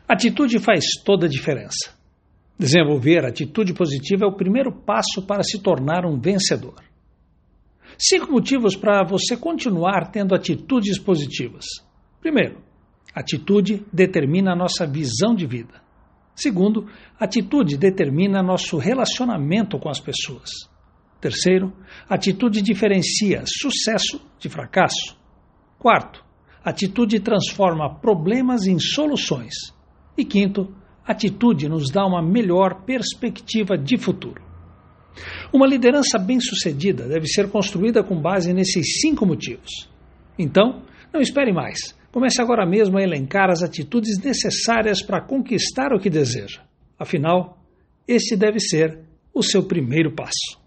Atitude faz toda a diferença. Desenvolver atitude positiva é o primeiro passo para se tornar um vencedor. 5 motivos para você continuar tendo atitudes positivas. Primeiro, atitude determina a nossa visão de vida. Segundo, atitude determina nosso relacionamento com as pessoas. Terceiro, atitude diferencia sucesso de fracasso. Quarto, atitude transforma problemas em soluções. E quinto, atitude nos dá uma melhor perspectiva de futuro. Uma liderança bem-sucedida deve ser construída com base nesses 5 motivos. Então, não espere mais. Comece agora mesmo a elencar as atitudes necessárias para conquistar o que deseja. Afinal, esse deve ser o seu primeiro passo.